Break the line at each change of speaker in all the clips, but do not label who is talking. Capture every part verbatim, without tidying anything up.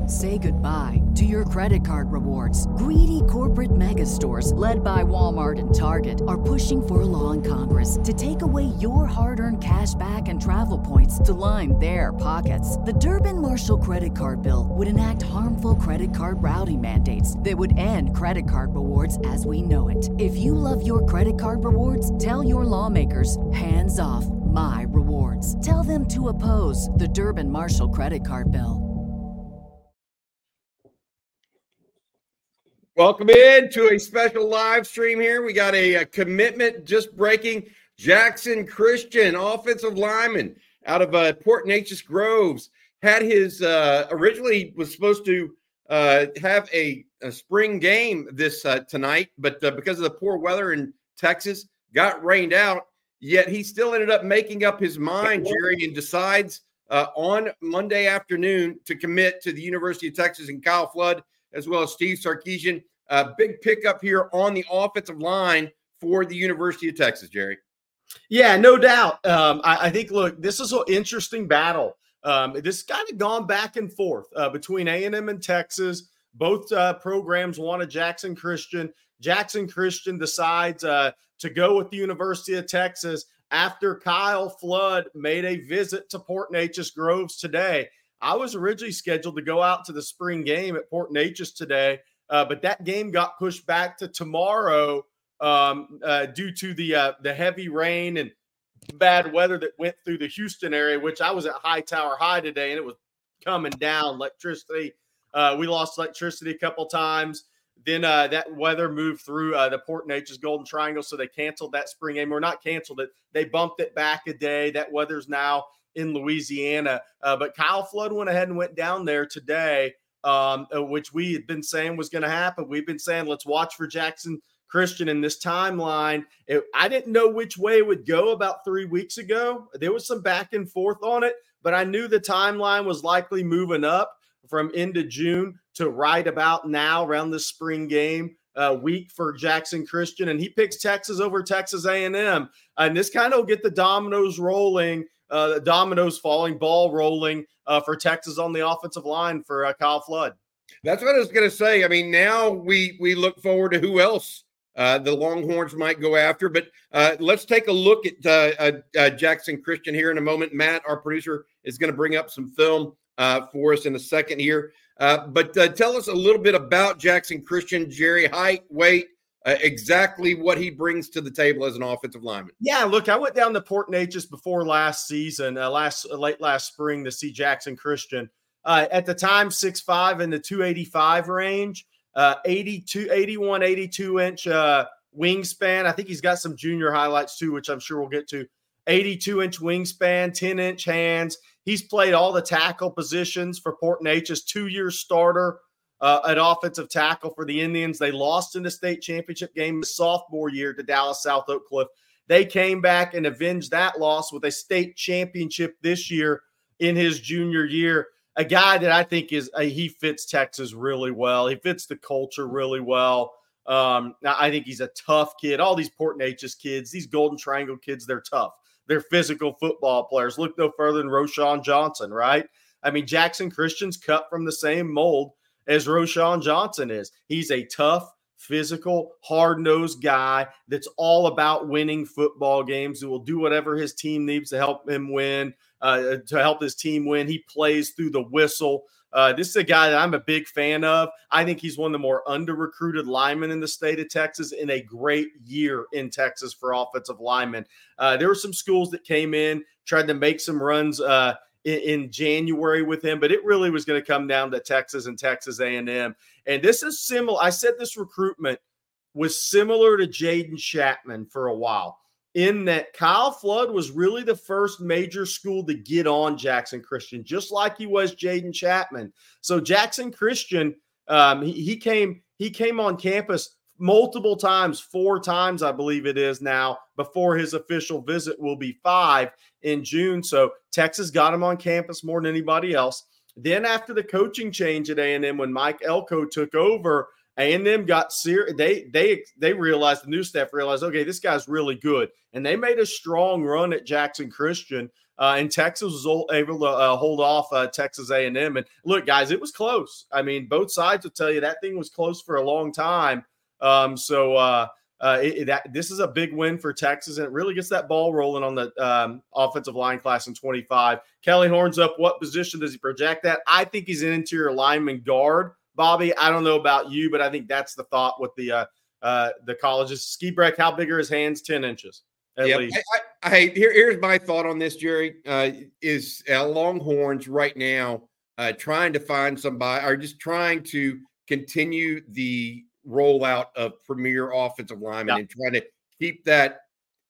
Say goodbye to your credit card rewards. Greedy corporate mega stores, led by Walmart and Target, are pushing for a law in Congress to take away your hard-earned cash back and travel points to line their pockets. The Durbin-Marshall credit card bill would enact harmful credit card routing mandates that would end credit card rewards as we know it. If you love your credit card rewards, tell your lawmakers, hands off my rewards. Tell them to oppose the Durbin-Marshall credit card bill.
Welcome in to a special live stream here. We got a, a commitment just breaking. Jackson Christian, offensive lineman out of uh, Port Neches Groves, had his uh, originally was supposed to uh, have a, a spring game this uh, tonight, but uh, because of the poor weather in Texas, got rained out. Yet he still ended up making up his mind, Jerry, and decides uh, on Monday afternoon to commit to the University of Texas. And Kyle Flood, as well as Steve Sarkisian, uh, big pickup here on the offensive line for the University of Texas, Jerry.
Yeah, no doubt. Um, I, I think, look, this is an interesting battle. Um, this kind of gone back and forth uh, between A and M and Texas. Both uh, programs wanted Jackson Christian. Jackson Christian decides uh, to go with the University of Texas after Kyle Flood made a visit to Port Neches Groves today. I was originally scheduled to go out to the spring game at Port Neches today, uh, but that game got pushed back to tomorrow um, uh, due to the uh, the heavy rain and bad weather that went through the Houston area, which I was at Hightower High today, and it was coming down. Electricity, uh, we lost electricity a couple times. Then uh, that weather moved through uh, the Port Neches Golden Triangle, so they canceled that spring game. Or not canceled it. They bumped it back a day. That weather's now in Louisiana. Uh, but Kyle Flood went ahead and went down there today, um, which we had been saying was going to happen. We've been saying, let's watch for Jackson Christian in this timeline. It, I didn't know which way it would go about three weeks ago. There was some back and forth on it, but I knew the timeline was likely moving up from end of June to right about now around the spring game uh, week for Jackson Christian. And he picks Texas over Texas A and M. And this kind of will get the dominoes rolling, uh, the dominoes falling, ball rolling uh, for Texas on the offensive line for uh, Kyle Flood.
That's what I was going to say. I mean, now we we look forward to who else uh, the Longhorns might go after. But uh, let's take a look at uh, uh, uh, Jackson Christian here in a moment. Matt, our producer, is going to bring up some film uh, for us in a second here. Uh, but uh, tell us a little bit about Jackson Christian, Jerry. Height, weight, uh, exactly what he brings to the table as an offensive lineman.
Yeah, look, I went down to Port Neches before last season, uh, last uh, late last spring to see Jackson Christian. Uh, at the time, six five in the two eighty-five range, uh, eighty-two, eighty-one, eighty-two inch uh, wingspan. I think he's got some junior highlights too, which I'm sure we'll get to. eighty-two inch wingspan, ten inch hands. He's played all the tackle positions for Port Neches, two-year starter uh, at offensive tackle for the Indians. They lost in the state championship game the sophomore year to Dallas South Oak Cliff. They came back and avenged that loss with a state championship this year in his junior year. A guy that I think is uh, he fits Texas really well. He fits the culture really well. Um, I think he's a tough kid. All these Port Neches kids, these Golden Triangle kids, they're tough. They're physical football players. Look no further than Roschon Johnson, right? I mean, Jackson Christian's cut from the same mold as Roschon Johnson is. He's a tough, physical, hard-nosed guy that's all about winning football games, who will do whatever his team needs to help him win, uh, to help his team win. He plays through the whistle. Uh, this is a guy that I'm a big fan of. I think he's one of the more under-recruited linemen in the state of Texas, in a great year in Texas for offensive linemen. Uh, there were some schools that came in, tried to make some runs uh, in, in January with him, but it really was going to come down to Texas and Texas A and M. And this is similar. I said this recruitment was similar to Jaden Chapman for a while, in that Kyle Flood was really the first major school to get on Jackson Christian, just like he was Jaden Chapman. So Jackson Christian, um, he, he came he came on campus multiple times, four times, I believe it is now, before his official visit will be five in June. So Texas got him on campus more than anybody else. Then after the coaching change at A and M, when Mike Elko took over, A and M got serious. They they they realized, the new staff realized, okay, this guy's really good, and they made a strong run at Jackson Christian Uh, and Texas was able to uh, hold off uh, Texas A and M. And look, guys, it was close. I mean, both sides will tell you that thing was close for a long time. Um, so uh, uh, it, that this is a big win for Texas, and it really gets that ball rolling on the um, offensive line class in twenty-five. Kelly Horns up. What position does he project at? I think he's an interior lineman guard. Bobby, I don't know about you, but I think that's the thought with the uh, uh, the colleges. Ski Breck, how big are his hands? ten inches. At
yep.
least.
I, I, I, here, here's my thought on this, Jerry. Uh, is uh, Longhorns right now uh, trying to find somebody, or just trying to continue the rollout of premier offensive linemen
yep.
and trying to keep that,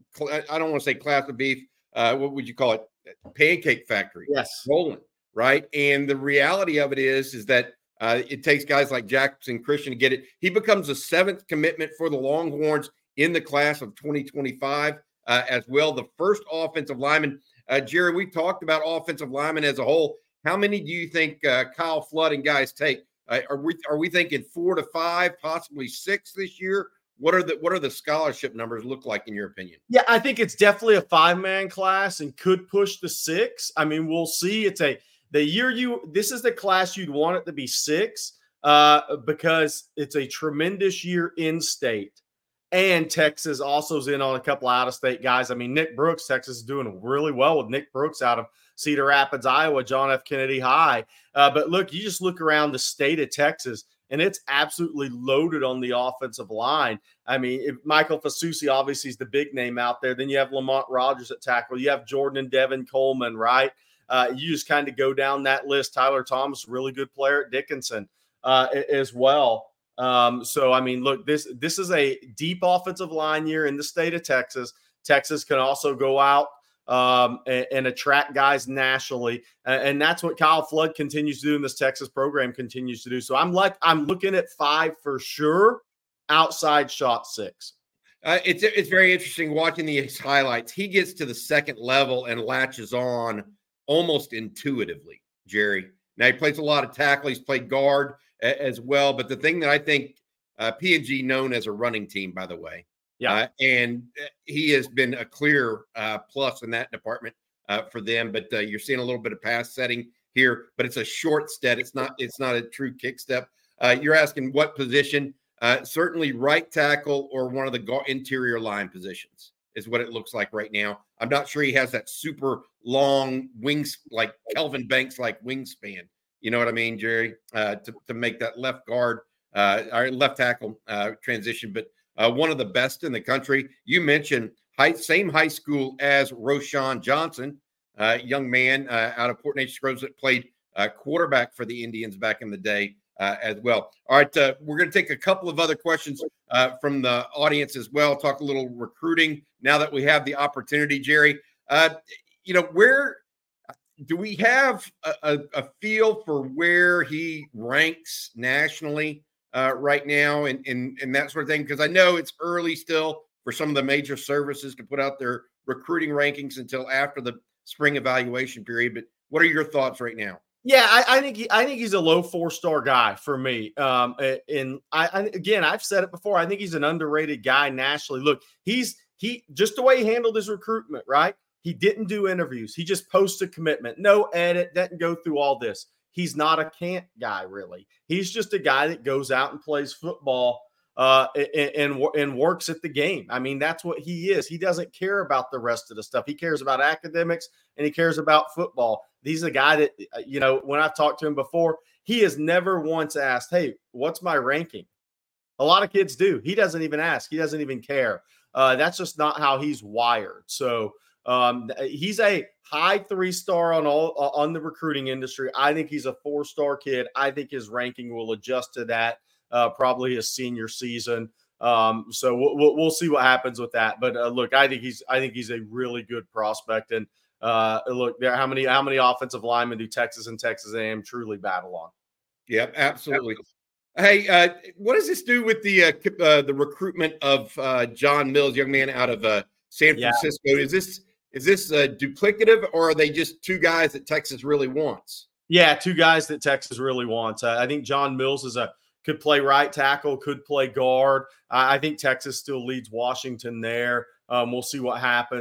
I don't want to say class of beef, uh, what would you call it? Pancake factory.
Yes.
Rolling, right? And the reality of it is, is that uh, it takes guys like Jackson Christian to get it. He becomes the seventh commitment for the Longhorns in the class of twenty twenty-five. Uh, as well, the first offensive lineman. Uh, Jerry, we talked about offensive linemen as a whole. How many do you think uh, Kyle Flood and guys take? Uh, are we are we thinking four to five, possibly six this year? What are the what are the scholarship numbers look like in your opinion?
Yeah, I think it's definitely a five-man class and could push the six. I mean, we'll see. It's a the year you this is the class you'd want it to be six uh, because it's a tremendous year in state. And Texas also is in on a couple out-of-state guys. I mean, Nick Brooks, Texas is doing really well with Nick Brooks out of Cedar Rapids, Iowa, John F. Kennedy High. Uh, but look, you just look around the state of Texas, and it's absolutely loaded on the offensive line. I mean, if Michael Fasusi obviously is the big name out there. Then you have Lamont Rogers at tackle. You have Jordan and Devin Coleman, right? Uh, you just kind of go down that list. Tyler Thomas, really good player at Dickinson uh, as well. Um, so, I mean, look, this this is a deep offensive line year in the state of Texas. Texas can also go out um, and, and attract guys nationally. And, and that's what Kyle Flood continues to do, and this Texas program continues to do. So I'm like, I'm looking at five for sure, outside shot six.
Uh, it's it's very interesting watching these highlights. He gets to the second level and latches on almost intuitively, Jerry. Now, he plays a lot of tackle. He's played guard as well. But the thing that I think uh, P and G known as a running team, by the way.
Yeah.
Uh, and he has been a clear uh, plus in that department uh, for them. But uh, you're seeing a little bit of pass setting here, but it's a short step. It's not, it's not a true kick step. Uh, you're asking what position? Uh, certainly right tackle or one of the go- interior line positions is what it looks like right now. I'm not sure he has that super long wings, like Kelvin Banks, like wingspan. You know what I mean, Jerry, uh, to, to make that left guard uh, or left tackle uh, transition, but uh, one of the best in the country. You mentioned high, same high school as Roschon Johnson, uh, young man uh, out of Port Neches Groves that played uh, quarterback for the Indians back in the day uh, as well. All right, uh, we're going to take a couple of other questions uh, from the audience as well, talk a little recruiting now that we have the opportunity, Jerry. Uh, you know, where do we have a, a, a feel for where he ranks nationally uh, right now and, and, and that sort of thing? Because I know it's early still for some of the major services to put out their recruiting rankings until after the spring evaluation period. But what are your thoughts right now?
Yeah, I, I think he, I think he's a low four-star guy for me. Um, and I, I again, I've said it before. I think he's an underrated guy nationally. Look, he's he just the way he handled his recruitment, right? He didn't do interviews. He just posted commitment. No edit, doesn't go through all this. He's not a camp guy, really. He's just a guy that goes out and plays football uh, and, and, and works at the game. I mean, that's what he is. He doesn't care about the rest of the stuff. He cares about academics and he cares about football. He's a guy that, you know, when I've talked to him before, he has never once asked, hey, what's my ranking? A lot of kids do. He doesn't even ask. He doesn't even care. Uh, that's just not how he's wired. So, Um, he's a high three-star on all on the recruiting industry. I think he's a four-star kid. I think his ranking will adjust to that uh, probably his senior season. Um, so we'll, we'll see what happens with that. But uh, look, I think he's I think he's a really good prospect. And uh, look, there how many how many offensive linemen do Texas and Texas A and M truly battle on?
Yep, absolutely. Hey, uh, what does this do with the uh, uh, the recruitment of uh, John Mills, young man out of uh, San Francisco? Yeah. Is this Is this uh, duplicative, or are they just two guys that Texas really wants?
Yeah, two guys that Texas really wants. Uh, I think John Mills is a could play right tackle, could play guard. Uh, I think Texas still leads Washington there. Um, we'll see what happens.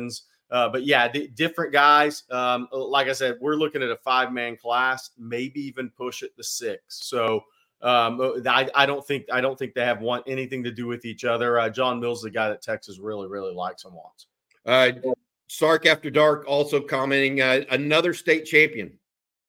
Uh, but yeah, d- different guys. Um, like I said, we're looking at a five-man class, maybe even push it to six. So um, I, I don't think I don't think they have want anything to do with each other. Uh, John Mills, the guy that Texas really really likes and wants.
Uh, Sark After Dark also commenting uh, another state champion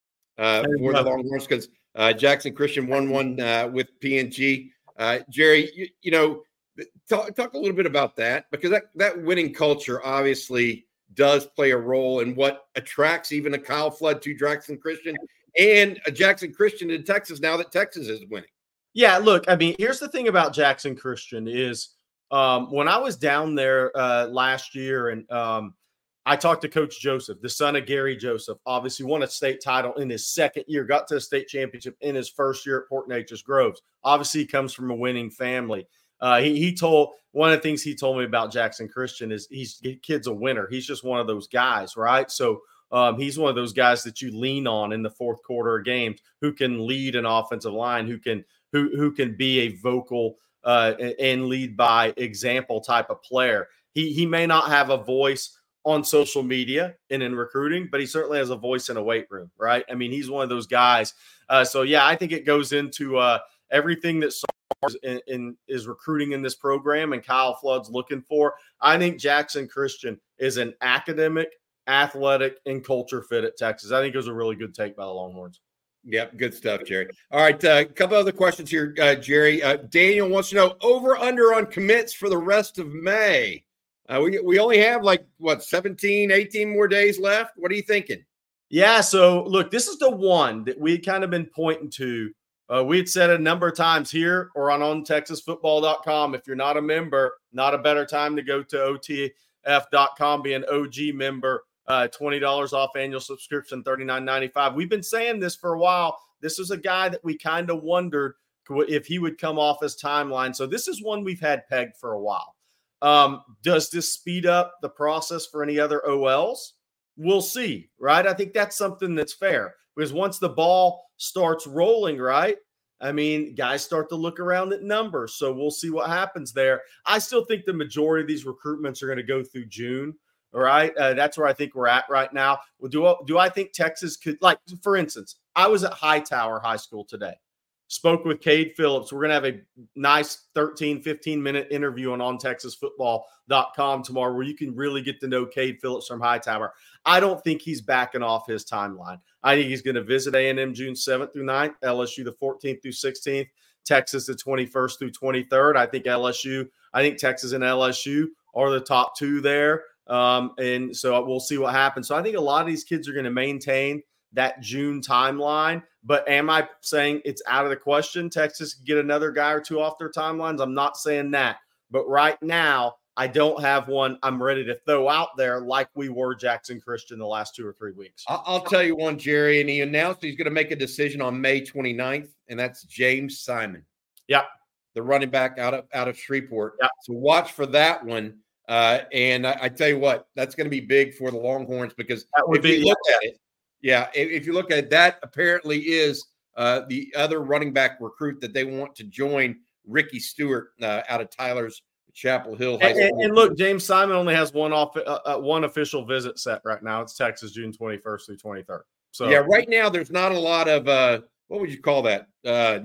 uh, for the Longhorns because uh, Jackson Christian won one uh, with P and G. Uh, Jerry, you, you know, talk, talk a little bit about that because that, that winning culture obviously does play a role in what attracts even a Kyle Flood to Jackson Christian and a Jackson Christian in Texas now that Texas is winning.
Yeah, look, I mean, here's the thing about Jackson Christian is um, when I was down there uh, last year and um, I talked to Coach Joseph, the son of Gary Joseph, obviously won a state title in his second year, got to the state championship in his first year at Port Neches Groves. Obviously, he comes from a winning family. Uh, he, he told one of the things he told me about Jackson Christian is he's kid's a winner. He's just one of those guys, right? So um, he's one of those guys that you lean on in the fourth quarter of games, who can lead an offensive line, who can who who can be a vocal uh, and lead by example type of player. He he may not have a voice on social media and in recruiting, but he certainly has a voice in a weight room, right? I mean, he's one of those guys. Uh, so yeah, I think it goes into uh, everything that in, in is recruiting in this program and Kyle Flood's looking for. I think Jackson Christian is an academic, athletic, and culture fit at Texas. I think it was a really good take by the Longhorns.
Yep, good stuff, Jerry. All right, a uh, couple other questions here, uh, Jerry. Uh, Daniel wants to know over under on commits for the rest of May. Uh, we we only have like, what, seventeen, eighteen more days left? What are you thinking?
Yeah, so look, this is the one that we had kind of been pointing to. Uh, we had said a number of times here or on, on texas football dot com. If you're not a member, not a better time to go to O T F dot com, be an O G member, uh, twenty dollars off annual subscription, thirty-nine ninety-five. We've been saying this for a while. This is a guy that we kind of wondered if he would come off his timeline. So this is one we've had pegged for a while. Um, does this speed up the process for any other O Ls? We'll see, right? I think that's something that's fair because once the ball starts rolling, right? I mean, guys start to look around at numbers. So we'll see what happens there. I still think the majority of these recruitments are going to go through June. All right. Uh, that's where I think we're at right now. Well, do, do I think Texas could, like, for instance, I was at Hightower High School today. Spoke with Cade Phillips. We're going to have a nice thirteen, fifteen minute interview on on texas football dot com tomorrow where you can really get to know Cade Phillips from Hightower. I don't think he's backing off his timeline. I think he's going to visit A and M June seventh through ninth, L S U the fourteenth through sixteenth, Texas the twenty-first through twenty-third. I think L S U, I think Texas and L S U are the top two there. Um, and so we'll see what happens. So I think a lot of these kids are going to maintain that June timeline. But am I saying it's out of the question Texas can get another guy or two off their timelines? I'm not saying that. But right now, I don't have one I'm ready to throw out there like we were Jackson Christian the last two or three weeks.
I'll tell you one, Jerry, and he announced he's going to make a decision on May twenty-ninth, and that's James Simon.
Yeah.
The running back out of out of Shreveport.
Yeah.
So watch for that one. Uh, and I, I tell you what, that's going to be big for the Longhorns because if
be,
you look yeah. at it, Yeah, if you look at it, that apparently is uh, the other running back recruit that they want to join Ricky Stewart uh, out of Tyler's Chapel Hill High School.
And, and look, James Simon only has one off uh, uh, one official visit set right now. It's Texas, June twenty-first through twenty-third. So
yeah, right now there's not a lot of uh, what would you call that uh,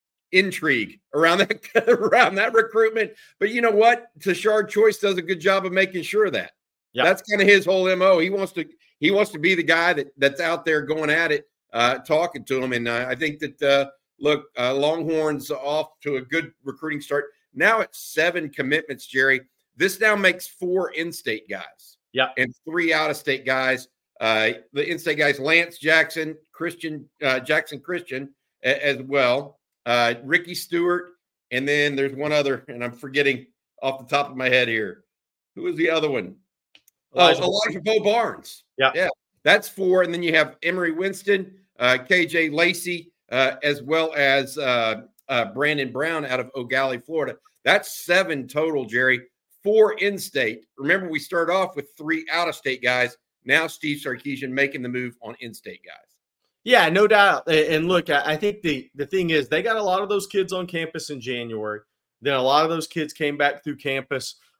intrigue around that around that recruitment. But you know what? Tashard Choice does a good job of making sure of that. Yeah, that's kind of his whole M O. He wants to. He wants to be the guy that, that's out there going at it, uh, talking to him. And uh, I think that, uh, look, uh, Longhorns off to a good recruiting start. Now it's seven commitments, Jerry. This now makes four in-state guys.
Yeah.
And three out-of-state guys. Uh, the in-state guys, Lance Jackson, Christian, uh, Jackson Christian a- as well. Uh, Ricky Stewart. And then there's one other, and I'm forgetting off the top of my head here. Who was the other one? Elijah, oh, Elijah Bo Barnes.
Yeah.
Yeah. That's four. And then you have Emory Winston, uh, K J Lacey, uh, as well as uh, uh, Brandon Brown out of O'Galley, Florida. That's seven total, Jerry. Four in-state. Remember, we started off with three out-of-state guys. Now Steve Sarkisian making the move on in-state guys.
Yeah, no doubt. And look, I think the, the thing is they got a lot of those kids on campus in January. Then a lot of those kids came back through campus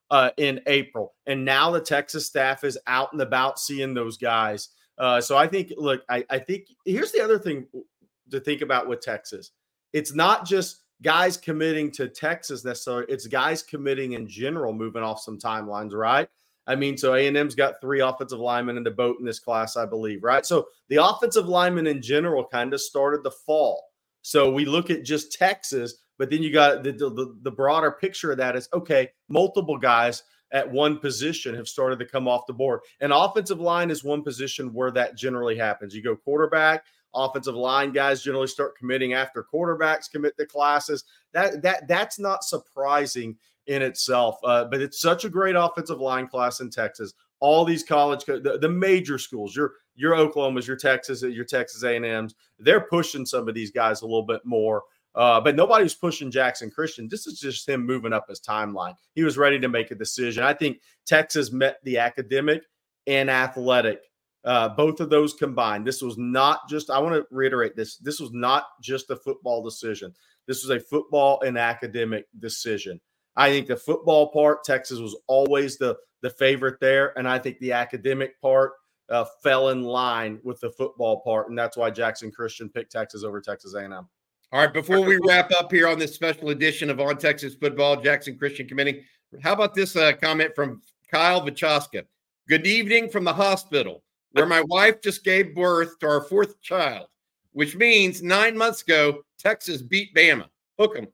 uh, in April. And now the Texas staff is out and about seeing those guys. Uh, so I think, look, I, I think here's the other thing to think about with Texas. It's not just guys committing to Texas necessarily. It's guys committing in general, moving off some timelines, right? I mean, so A and M's got three offensive linemen in the boat in this class, I believe, right? So the offensive linemen in general kind of started the fall. So we look at just Texas, but then you got the, the, the broader picture of that is, okay, multiple guys at one position have started to come off the board. And offensive line is one position where that generally happens. You go quarterback, offensive line guys generally start committing after quarterbacks commit to classes. That that that's not surprising in itself, uh, but it's such a great offensive line class in Texas. All these college, the, the major schools, your your Oklahomas, your Texas, your Texas A and M's, they're pushing some of these guys a little bit more. Uh, but nobody's pushing Jackson Christian. This is just him moving up his timeline. He was ready to make a decision. I think Texas met the academic and athletic, uh, both of those combined. This was not just, I want to reiterate this, this was not just a football decision. This was a football and academic decision. I think the football part, Texas was always the, the favorite there. And I think the academic part uh, fell in line with the football part. And that's why Jackson Christian picked Texas over Texas A and M.
All right, before we wrap up here on this special edition of On Texas Football, Jackson Christian committing, how about this uh, comment from Kyle Vachoska? Good evening from the hospital, where my wife just gave birth to our fourth child, which means nine months ago, Texas beat Bama. Hook 'em.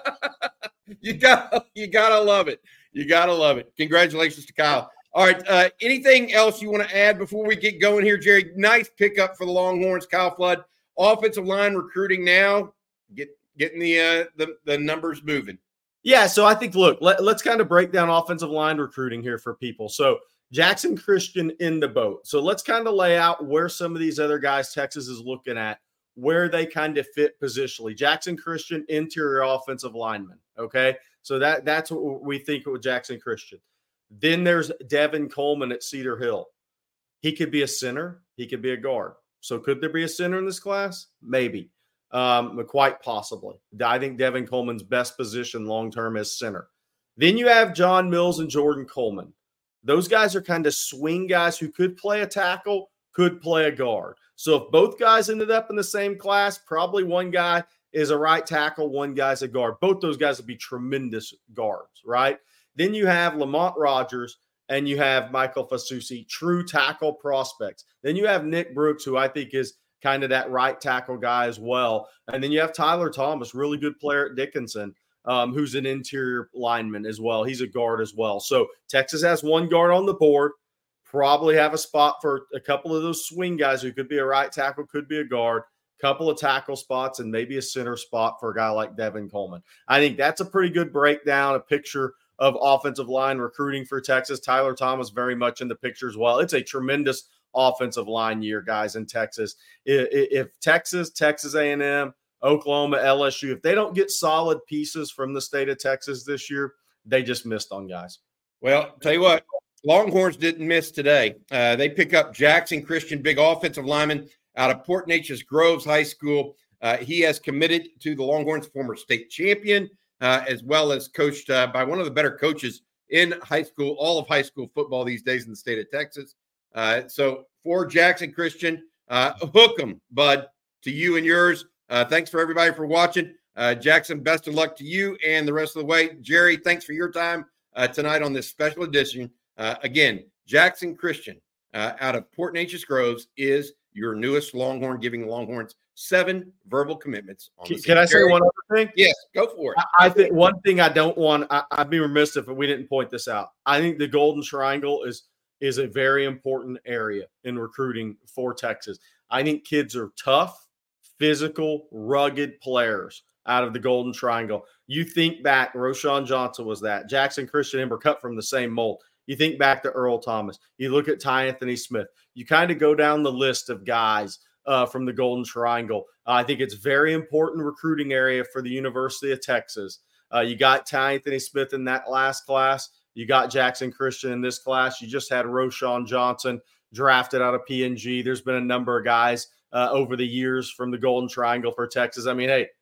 you got you gotta love it. You gotta love it. Congratulations to Kyle. All right, uh, anything else you want to add before we get going here, Jerry? Nice pickup for the Longhorns, Kyle Flood. Offensive line recruiting now. Get getting the uh, the the numbers moving.
Yeah, so I think look, let, let's kind of break down offensive line recruiting here for people. So Jackson Christian in the boat. So let's kind of lay out where some of these other guys Texas is looking at, where they kind of fit positionally. Jackson Christian, interior offensive lineman. Okay, so that that's what we think with Jackson Christian. Then there's Devin Coleman at Cedar Hill. He could be a center. He could be a guard. So could there be a center in this class? Maybe. Um, quite possibly. I think Devin Coleman's best position long-term is center. Then you have John Mills and Jordan Coleman. Those guys are kind of swing guys who could play a tackle, could play a guard. So if both guys ended up in the same class, probably one guy is a right tackle, one guy's a guard. Both those guys would be tremendous guards, right? Then you have Lamont Rogers and you have Michael Fasusi, true tackle prospects. Then you have Nick Brooks, who I think is kind of that right tackle guy as well. And then you have Tyler Thomas, really good player at Dickinson, um, who's an interior lineman as well. He's a guard as well. So Texas has one guard on the board, probably have a spot for a couple of those swing guys who could be a right tackle, could be a guard, couple of tackle spots, and maybe a center spot for a guy like Devin Coleman. I think that's a pretty good breakdown, a picture of offensive line recruiting for Texas. Tyler Thomas very much in the picture as well. It's a tremendous offensive line year, guys, in Texas. If, if Texas, Texas A and M, Oklahoma, L S U, if they don't get solid pieces from the state of Texas this year, they just missed on guys.
Well, tell you what, Longhorns didn't miss today. Uh, they pick up Jackson Christian, big offensive lineman out of Port Neches Groves High School. Uh, he has committed to the Longhorns, former state champion, uh, as well as coached uh, by one of the better coaches in high school, all of high school football these days in the state of Texas. Uh, so for Jackson Christian, uh, hook 'em, bud, to you and yours. Uh, thanks for everybody for watching. Uh, Jackson, best of luck to you and the rest of the way. Jerry, thanks for your time uh, tonight on this special edition. Uh, again, Jackson Christian uh, out of Port Neches Groves is your newest Longhorn, giving Longhorns seven verbal commitments. On
can, can I say one other thing?
Yes, go for it.
I, I think one thing I don't want, I, I'd be remiss if we didn't point this out. I think the Golden Triangle is is a very important area in recruiting for Texas. I think kids are tough, physical, rugged players out of the Golden Triangle. You think back, Roschon Johnson was that. Jackson Christian and were cut from the same mold. You think back to Earl Thomas. You look at Ty Anthony Smith. You kind of go down the list of guys uh, from the Golden Triangle. Uh, I think it's very important recruiting area for the University of Texas. Uh, you got Ty Anthony Smith in that last class. You got Jackson Christian in this class. You just had Roschon Johnson drafted out of P N G. There's been a number of guys uh, over the years from the Golden Triangle for Texas. I mean, hey,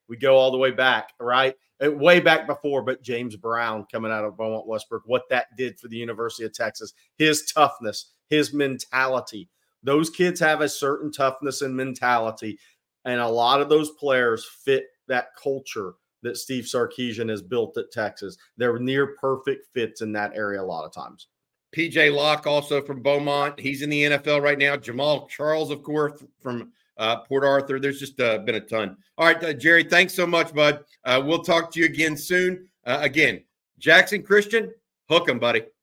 We go all the way back, right? Way back before, but James Brown coming out of Beaumont Westbrook, what that did for the University of Texas, his toughness, his mentality. Those kids have a certain toughness and mentality, and a lot of those players fit that culture that Steve Sarkisian has built at Texas. They're near perfect fits in that area a lot of times.
P J Locke, also from Beaumont. He's in the N F L right now. Jamal Charles, of course, from uh, Port Arthur. There's just uh, been a ton. All right, uh, Jerry, thanks so much, bud. Uh, we'll talk to you again soon. Uh, again, Jackson Christian, hook him, buddy.